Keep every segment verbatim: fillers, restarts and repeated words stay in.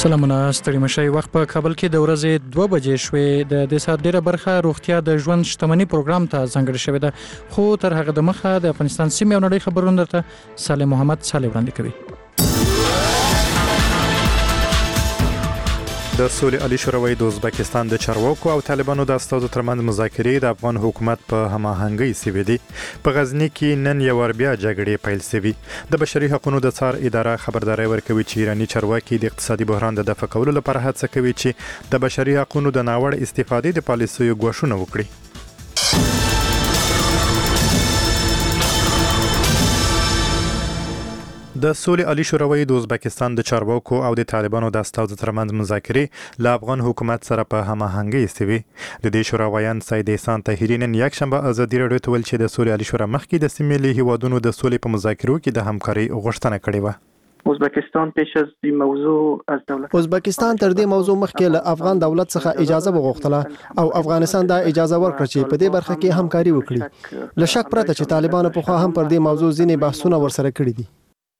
سلامونه ستړي مشي وخت په کابل کې د ورځې دوه بجې شوې د د سات ډیره برخه روغتیا د ژوند شتمنۍ پروګرام ته ځانګړې شوې ده خو تر هغه د مخه د افغانستان سیمې او نړۍ خبرونه ته صالح محمد صالح وړاندې کوي. د سولې عالی شورا د ازبکستان د چارواکو او طالبانو د استازو ترمنځ مذاکرې د افغان حکومت په هماهنګۍ سوي دي. په غزنی کې نن یو ور بیا جګړې پیل شوې. د بشري حقوقو د څار اداره خبرداري ورکوي چې ایرانی چارواکي د اقتصادي بحران د دفع کولو لپاره هڅه کوي چې د بشري حقوقو د ناوړه استفادې د پالیسیو غوښتنه وکړي. د سولې عالی شورا د ازبکستان د چارواکو او د طالبانو د استازو ترمنځ مذاکرې له افغان حکومت سره په هماهنګۍ سوي. د دې شورا ویان سید احسان طاهري نن یکشنبه ازادي راډیو ته ویل چې د سولې عالی شورا مخکې د سیمې له هیوادونو د سولې په مذاکرو کې د همکارۍ غوښتنه کړې و. ازبکستان پیش از این موضوع از دولت ازبکستان تر دې موضوع مخکې له افغان دولت څخه اجازه وغوښتله او افغانستان دا اجازه ورکړه چې په دې برخه کې همکاري وکړي. له شک پرته چې طالبانو په خوا هم پر دې موضوع ځینې بحثونه ورسره کړي دي.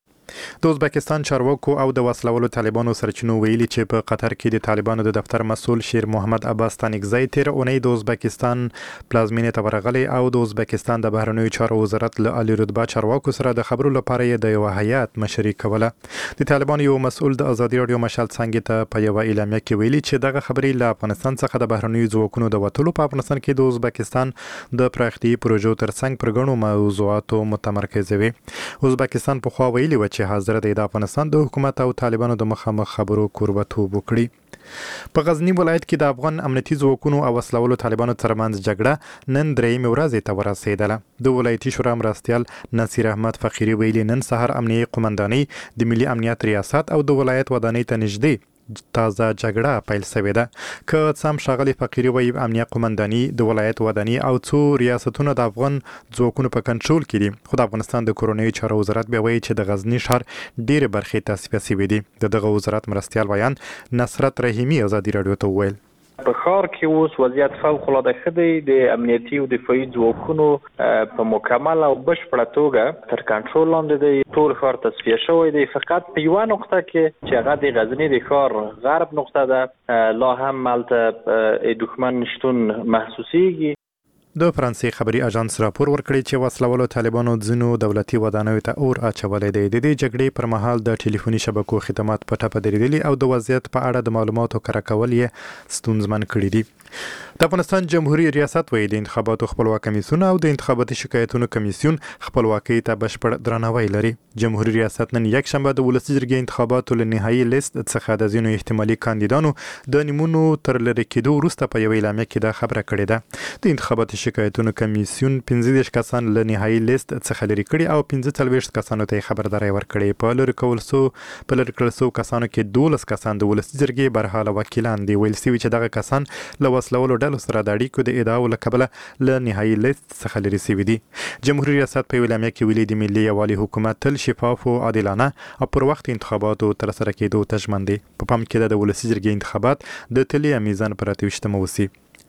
د ازبکستان چارواکو او د وسلوالو طالبانو سرچینو ویلي چې په قطر کې د طالبانو د دفتر مسؤل شیر محمد عباس تانکزی تیر اونۍ د ازبکستان پلازمینې ته ورغلی او د ازبکستان د بهرنیو چارو وزارت له عالی رتبه چارواکو سره د خبرو لپاره د یو هیئت مشري کوله. د طالبانو یو مسؤل د ازادي راډیو مشال څنګه ته په یو اعلامیه کې ویلي چې دغه خبرې له افغانستان څخه د بهرنیو ځواکونو د وټولو په افغانستان کې د ازبکستان د پراختي پروژو ترڅنګ پر غنو موضوعاتو متمرکز وي. ازبکستان په خوا ویلي و چې حاضر دی د افغانستان د حکومت او طالبانو د مخامخ خبرو کوربتوب وکړي. په غزنی ولایت کې د افغان امنیتي ځواکونو او وسلوالو طالبانو ترمنځ جګړه نن درېیمه ورځ ته ورسېدله. د ولایتي شورا مرستیال نصیر احمد فقیری ویلي نن سهار امنیتي قومندانۍ د ملي امنیت ریاست او د ولایت ودانۍ ته نږدې تازه جګړه پیل شوې ده. که څم ښاغلي فقیری وایي امنیت قومندانۍ د ولایت ودانۍ او څو ریاستونو د افغان ځواکونو په کنټرول کې دي خو د افغانستان د کورنیو چارو وزارت بیا وایي چې د غزنی ښار ډېرې برخې تصفیه شوې دي. د دغه وزارت مرستیال ویان نصرت رحیمي ازادي راډیو ته وویل په ښار کې اوس وضعیت فوق العاده ښه دی. د امنیتي او دفاعي ځواکونو په مکمل او بشپړه توګه تر کنټرول لاندې دی. ټول ښار تصفیه شوی دی. فقط په یوه نقطه کې چې هغه د غزنی د ښار غرب نقطه ده لا هم هلته دښمن شتون محسوسیږي. د فرانسې خبري اژانس راپور ورکړی چې وسلوالو طالبانو ځینو دولتي ودانیو ته اور اچولی دی. د دې جګړې پر مهال د ټلیفوني شبکو خدمات په ټپه درېدلي او د وضعیت په اړه د معلوماتو کره کول یې ستونزمن کړي دي. د افغانستان جمهوریت ریاست وایي د انتخاباتو خپلواک کمیسیون او د انتخاباتي شکایتونو کمیسیون خپلواکۍ ته بشپړ درناوی لري. جمهوریت ریاست نن یکشنبه د ولسي جرګې انتخاباتو له نهایي لیست څخه د ځینو احتمالي کاندیدانو د نومونو تر لرې کېدو وروسته په یوه اعلامیه کې دا خبره کړې ده. د انتخاباتي شکایتونو کمیسیون پنځه دېرش کسان له نهایي لیست څخه لرې کړي او پنځه څلوېښت کسانو ته خبرداری ورکړې. په لرې کول سو په لرې کړل سو کسانو کې دولس کسان د ولسي جرګې برحاله وکیلان دي. ویل شوي چې دغه کسان له وسلوالو ډلو سره د اړیکو د ادعاو له کبله له نهایي لیست څخه لرې شوي دي. جمهوریت ریاست په اعلامیه کې ویلي د ملي یووالي حکومت تل شفاف او عادلانه او پر وخت انتخاباتو ترسره کېدو ته ژمن دی. په پام کې د ولسي جرګې انتخابات د تلي میزان پر اته ویشتمه وسي.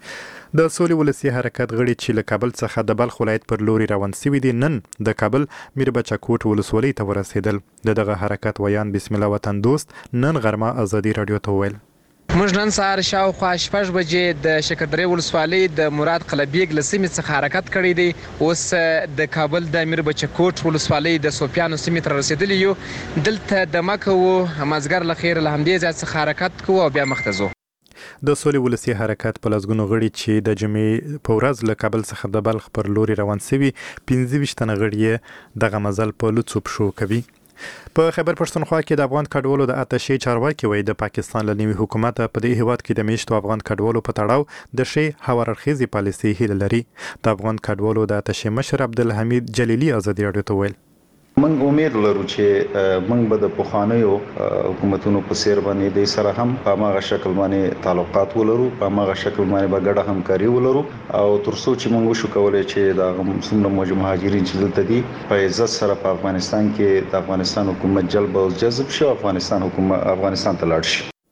د سولې ولسي حرکت غړي چې له کابل څخه د بلخ ولایت پر لوري روان شوي دي نن د کابل میربچه کوټ ولسوالۍ ته ورسېدل. د دغه حرکت ویان بسم الله وطن دوست نن غرمه ازادي راډیو ته وویل موږ نن سهار شاوخوا شپږ بجې د شکردرې ولسوالۍ د مراد قلبیګ له سیمې څخه حرکت کړی دی. اوس د کابل د میربچه کوټ ولسوالۍ د سوپیانو سیمې ته رسېدلي یو. دلته دمه کوو مازدیګر له خیره له همدې ځای څخه حرکت کوو او بیا مخته ځو. د سولې ولسي حرکت په لسګونو غړي چې د جمعې په ورځ له کابل څخه د بلخ پر لوري روان شوي پنځه ویشت تنه غړي دغه مزل په لوڅو پښو کوي. په خیبر پښتونخوا کې د افغان کډوالو د اتشې چارواکي وایي د پاکستان له نوي حکومت په دې هیواد کې د میشتو افغان کډوالو په تړاو د ښې هواررخیزې پالیسۍ هیله لري. د افغان کډوالو د اتشې مشر عبدالحمید جلیلي ازادي راډیو ته ویل موږ امید لرو چې موږ به د پخوانیو حکومتونو په څیر باندې د سره هم په هغه شکل باندې تعلقات ولرو، په هغه شکل باندې به ګډه همکاري ولرو او ترڅو چې موږ وشو کولای چې د څومره مهاجرین چې دلته دي په عزت سره په افغانستان کې د افغانستان حکومت جلب او جذب شي، افغانستان حکومت افغانستان ته لاړ شي.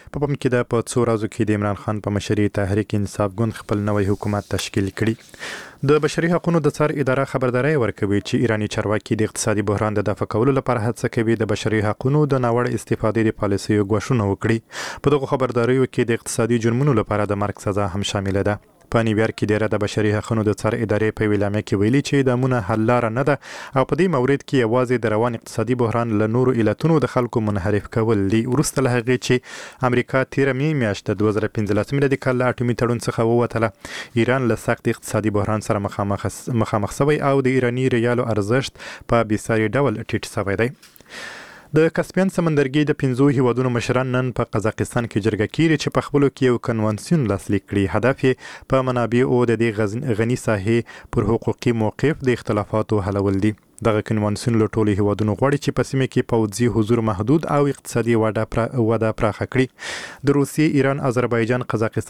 په پم کې د په څو ورځو کې د عمران خان په مشرۍ تحریک انصاف ګوند خپل نوی حکومت تشکیل کړي. د بشري حقوقو د څار اداره خبرداري ورکوي چې ایرانی چارواکي د اقتصادي بحران د دفع کولو لپاره هڅه کوي د بشري حقوقو د ناوړه استفادې د پالیسیو غوښتنه وکړي. په دغه خبرداریو کې د اقتصادي جرمونو لپاره د مرګ سزا هم شامل ده. په نیویارک کې ډیره د بشري حقوقو د څار ادارې په ویلامه کې ویلي چې د امونه حل لار نه ده او په دې مورید کې یوازې د روان اقتصادي بحران له نورو علتونو د خلکو منحرف کول دي. ورسته له هغې چې امریکا تیر می میاشت د دوه زره پنځلسم د کال اټومي تړون څخه ووتله، ایران له سخت اقتصادي بحران سره مخامخ مخامخ شوی او د ایرانی ریالو ارزښت په بېساري ډول ټیټ شوی دی. د کسپین سمندرګي د پنځو هیوادونو مشران نن په قزاقستان کې جرګه کیږي چې په خپلو کې یو کنوانسیون لاسلیک کړي. هدف یې په منابعو د دې غني ساحې پر حقوقي موقف د اختلافاتو حلول دي. دغه کنوانسیون له ټولو هیوادونو غواړي چې په سیمه کې پوځي حضور محدود او اقتصادي وده وده پراخه کړي. د روسیې، ایران، آذربایجان، قزاقستان